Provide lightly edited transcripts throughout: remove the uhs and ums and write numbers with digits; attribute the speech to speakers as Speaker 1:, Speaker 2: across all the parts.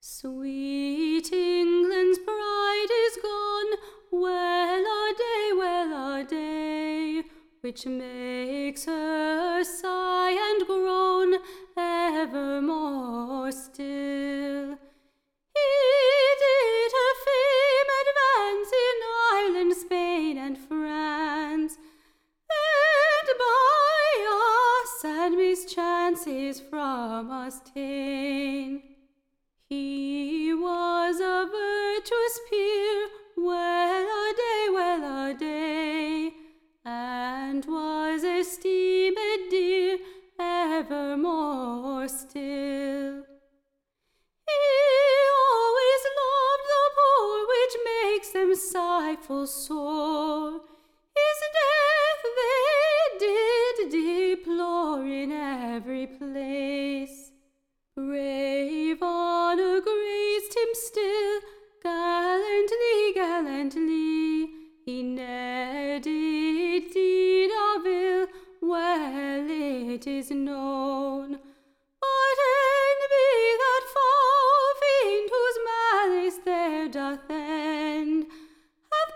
Speaker 1: Sweet England's pride is gone, well a day, which makes her sigh and groan evermore still. He did her fame advance in Ireland, Spain, and France, and by us and mischances from us ta'en. He was a virtuous peer, well a day, and was esteemed dear evermore still. He always loved the poor, which makes them sigh full sore. His death they did deplore in every place. Brave honour graced him still, gallantly, he ne'er did deed of ill, well it is known. But envy, that foul fiend whose malice there doth end, hath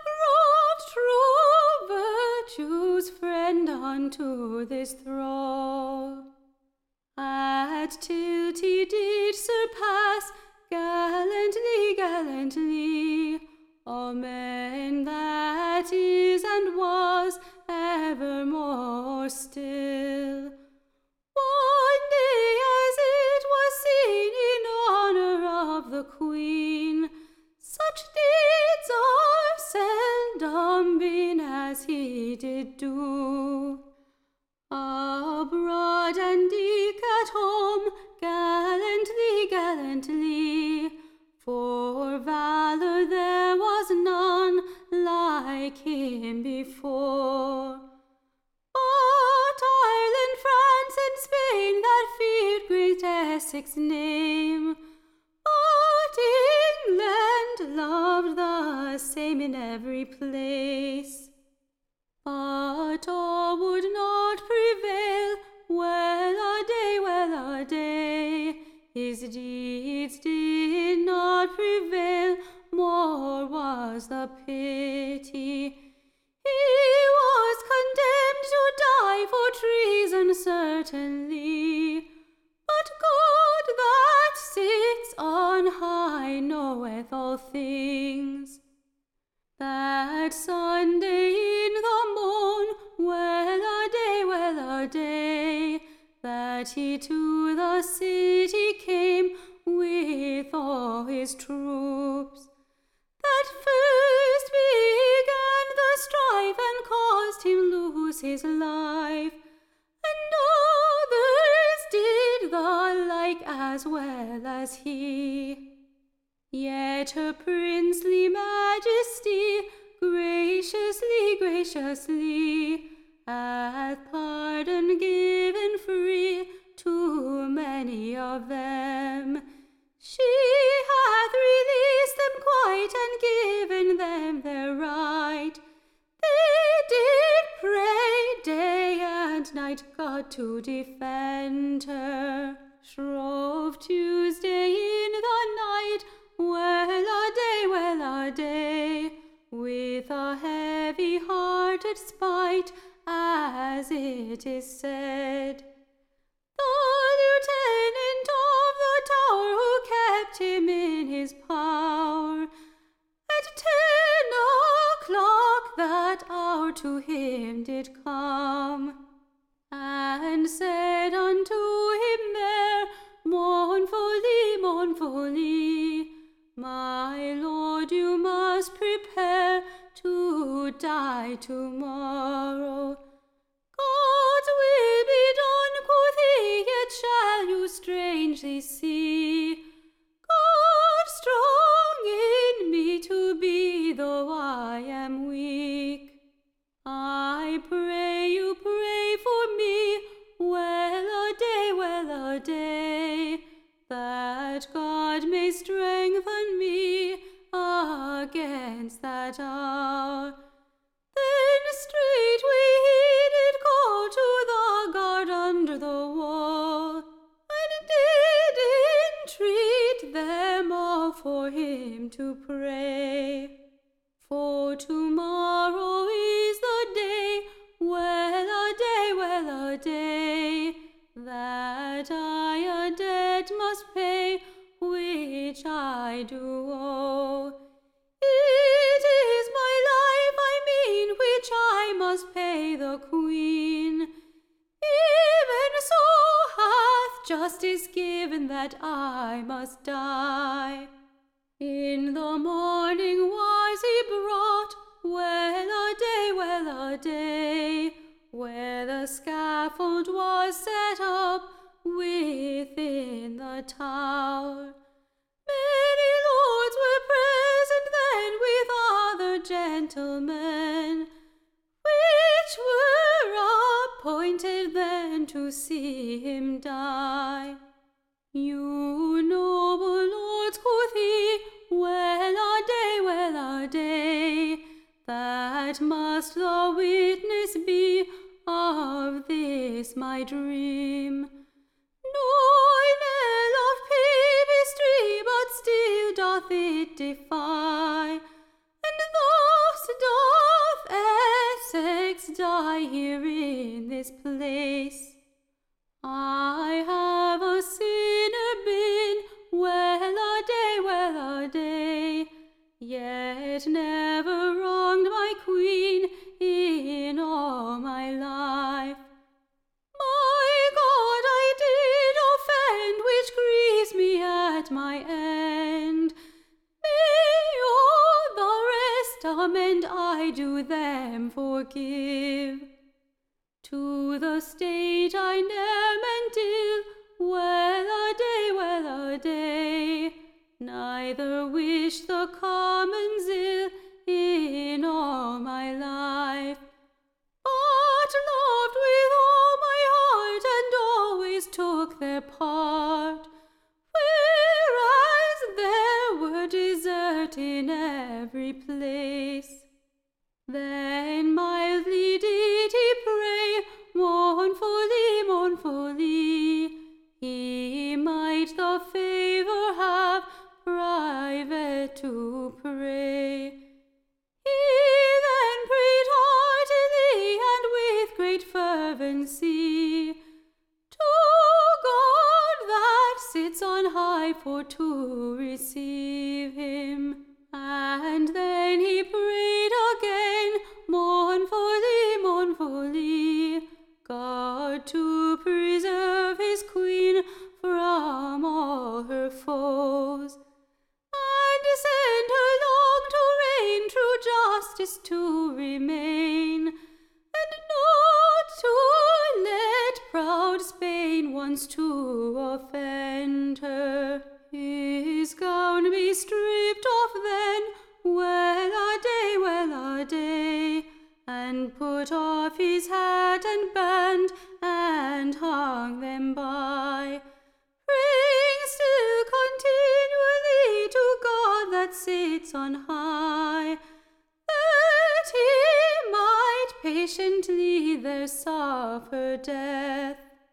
Speaker 1: brought true virtue's friend unto this thrall. At tilt he did surpass gallantly all men that is and was evermore still. One day as it was seen in honour of the Queen, such deeds are seldom been as he did do. Abroad and eke at home, gallantly, for valour there was none like him before. But Ireland, France, and Spain that feared great Essex' name, but England loved the same in every place. But all would not prevail, well a day, his deeds did not prevail, more was the pity. He was condemned to die for treason certainly, but God that sits on high knoweth all things. That Sunday in the morn, well a day, that he to the city came with all his troops, that first began the strife and caused him lose his life, and others did the like as well as he. Yet her princely majesty graciously hath pardon given free to many of them. She hath released them quite and given them their right. They did pray day and night God to defend her. Shrove Tuesday in the night, well a day, with a heavy-hearted spite, as it is said. The lieutenant of the Tower who kept him in his power, at 10 o'clock that hour to him did come, and said unto him there, mournfully, my lord, you must prepare to die tomorrow. God's will be done, quoth he, yet shall you strangely see God strong in me to be, though I am weak. I pray you pray for me, well a day, that God may strengthen me against that hour. Then straightway he did call to the guard under the wall, and did entreat them all for him to pray. For tomorrow is the day, well a day, that I a debt must pay, which I do owe. It is my life, I mean, which I must pay the Queen. Even so hath justice given that I must die. In the morning was he brought, well a day, where the scaffold was set up within the tower. Many lords were present then with other gentlemen, which were appointed then to see him die. You noble lords, quoth he, well a day, that must the witness be of this my dream. No knell of papistry, but still doth it defy, and thus doth Essex die here in this place. I have a sinner been, well a day, yet never wronged my Queen in all my life. My God, I did offend, which grieves me at my end. May all the rest amend, I do them forgive. To the state I ne'er meant ill, well a day, neither wish the commons ill in all my life, but loved with all my heart, and always took their part, whereas there were desert in every place. Then mildly did he pray, mournfully, he might the favour have private to pray. He then prayed heartily and with great fervency to God that sits on high for to receive him. And then he prayed again, mournfully, God to preserve his Queen from all her foes, and send her long to reign, true justice to remain, and not to let proud Spain once to offend her. His gown be stripped off then, well a day, and put off his hat and band, and hung them by, praying still continually to God that sits on high, that he might patiently there suffer death.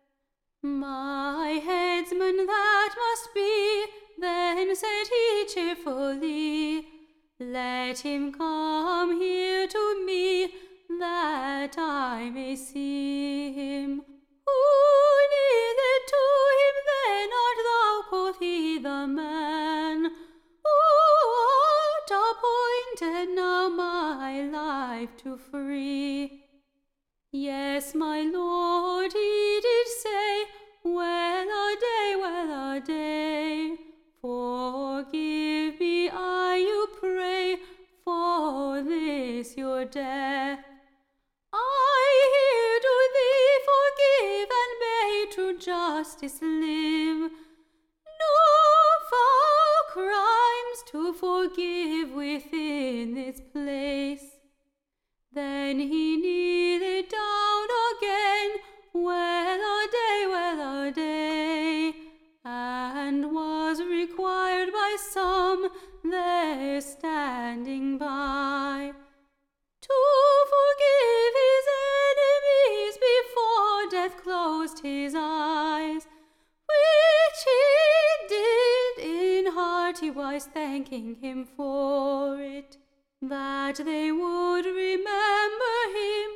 Speaker 1: My headsman that must be, then said he cheerfully, let him come here to me, that I may see him. Who neither to him then art thou, quoth he, the man, who art appointed now my life to free? Yes, my lord, he did say, well a day, forgive me, I you pray, for this your death. I here do thee forgive, and may true justice live. No foul crimes to forgive within this place. Then he kneeled down again, well a day, and was required by some there standing by to forgive his enemies before death closed his eyes, which he did in heart party was thanking him for it, that they would remember him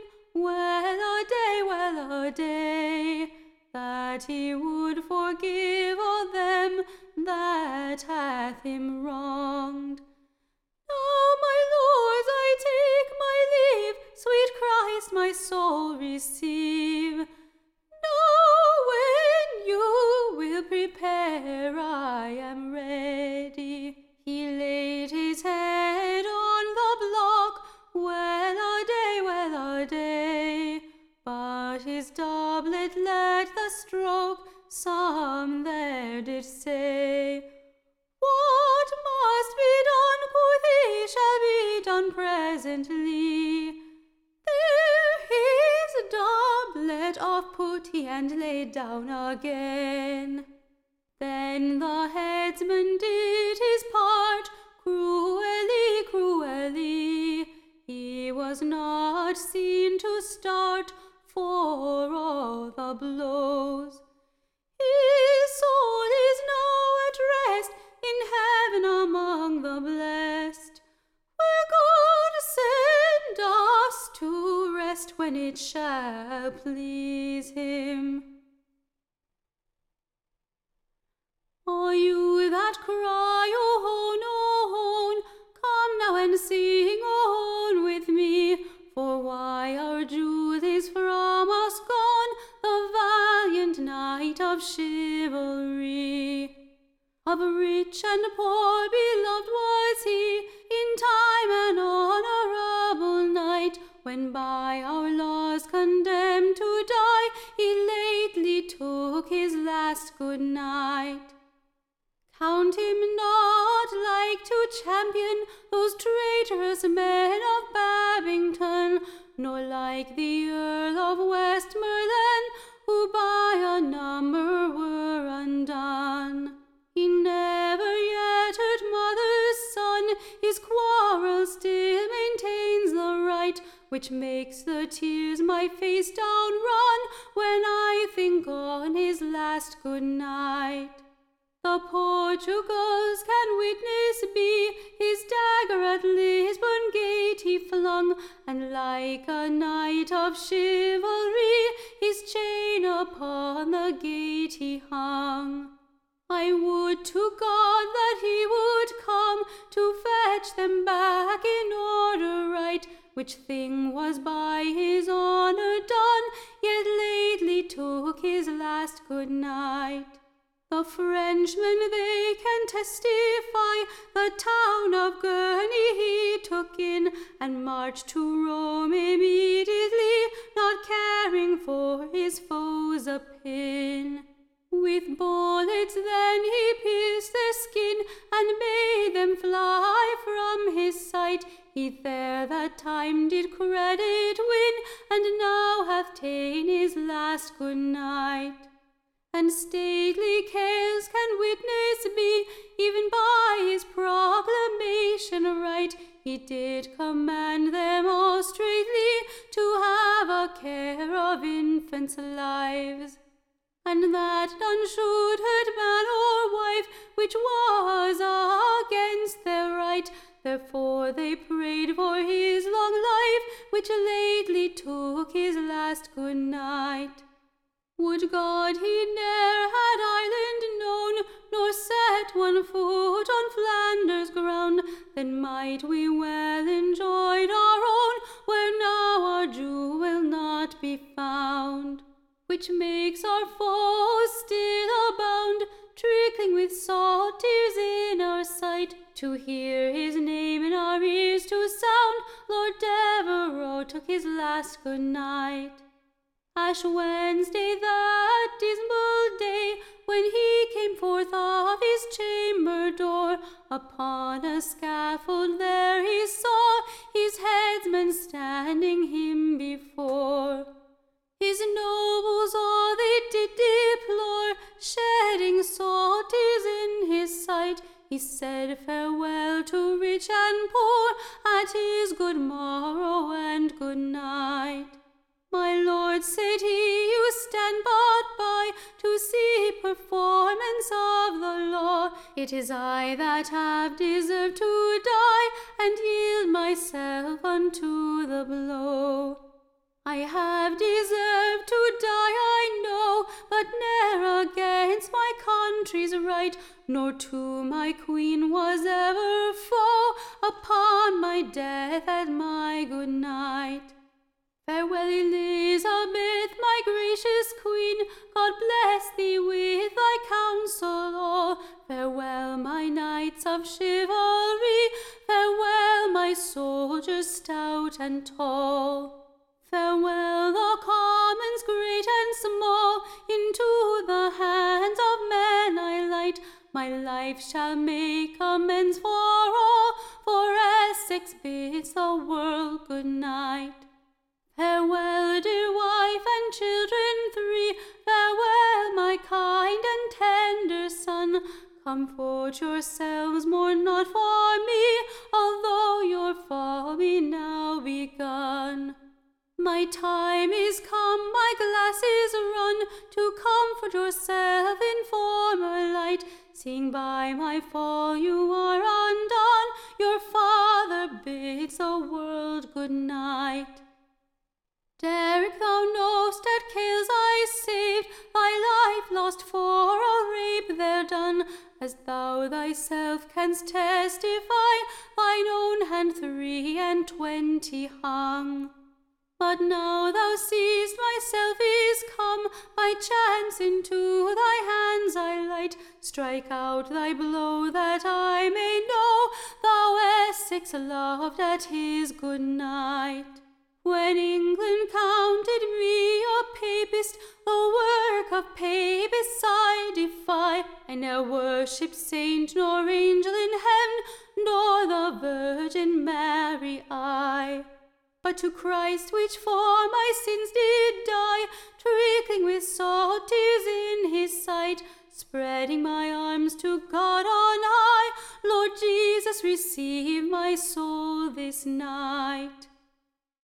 Speaker 1: well a day, that he would forgive all them that hath him wronged. Now, my lords, I take my leave, sweet Christ, my soul receive. Now, when you will prepare, I am ready. He laid his head on the block, well a day, but his doublet let the stroke, some there did say. What must be done, quoth he, shall be done presently. There his doublet off put he, and laid down again. Then the headsman did his part, cruelly. He was not seen to start for all the blows. His soul is now at rest in heaven among the blessed, where God send us to rest when it shall please him. All you that cry, oh, come now and sing, oh, with me, for why our Jewel is from us gone, the valiant knight of chivalry. Of rich and poor beloved was he, in time an honorable knight, when by our laws condemned to die, he lately took his last good night. Count him not like to champion those traitorous men of Babington, nor like the Earl of Westmoreland, who by a number were undone. He never yet hurt mother's son, his quarrel still maintains the right, which makes the tears my face down run, when I think on his last good night. The Portugals can witness be, his dagger at Lisbon gate he flung, and like a knight of chivalry, his chain upon the gate he hung. I would to God that he would come to fetch them back in order right, which thing was by his honour done, yet lately took his last good night. The Frenchmen, they can testify, the town of Gurney he took in, and marched to Rome immediately, not caring for his foes a pin. With bullets then he pierced their skin, and made them fly from his sight. He there that time did credit win, and now hath ta'en his last good night. And stately Cales can witness be, even by his proclamation right, he did command them all straitly to have a care of infants' lives, and that none should hurt man or wife, which was against their right. Therefore they prayed for his long life, which lately took his last good night. Would God he ne'er had Ireland known, nor set one foot on Flanders ground, then might we well enjoy our own, where now our Jew will not be found. Which makes our foes still abound, trickling with salt tears in our sight, to hear his name in our ears to sound. Lord Devereux took his last good night. Ash Wednesday, that dismal day, when he came forth of his chamber door, upon a scaffold there he saw his headsman standing him before. His nobles all they did deplore, shedding salt tears in his sight. He said farewell to rich and poor, at his good morrow and good night. My lord, said he, you stand but by to see performance of the law. It is I that have deserved to die, and yield myself unto the blow. I have deserved to die, I know, but ne'er against my country's right, nor to my queen was ever foe. Upon my death and my good night. Farewell, Elizabeth, my gracious queen, God bless thee with thy counsel all. Farewell, my knights of chivalry, farewell, my soldiers stout and tall. Farewell, the commons great and small, into the hands of men I light. My life shall make amends for all, for Essex bids the world good night. Farewell, dear wife and children three, farewell, my kind and tender son. Comfort yourselves, mourn not for me, although your fall be now begun. My time is come, my glass is run, to comfort yourself in former light. Seeing by my fall you are undone, your father bids the world good night. Derek, thou know'st at Cales I saved, thy life lost for a rape there done, as thou thyself canst testify, thine own hand 23 hung. But now thou seest myself is come, by chance into thy hands I light. Strike out thy blow that I may know, thou Essex loved at his good night. When England counted me a papist, the work of papists I defy. I ne'er worshipped saint nor angel in heaven, nor the Virgin Mary I. But to Christ which for my sins did die, trickling with salt tears in his sight, spreading my arms to God on high, Lord Jesus, receive my soul this night.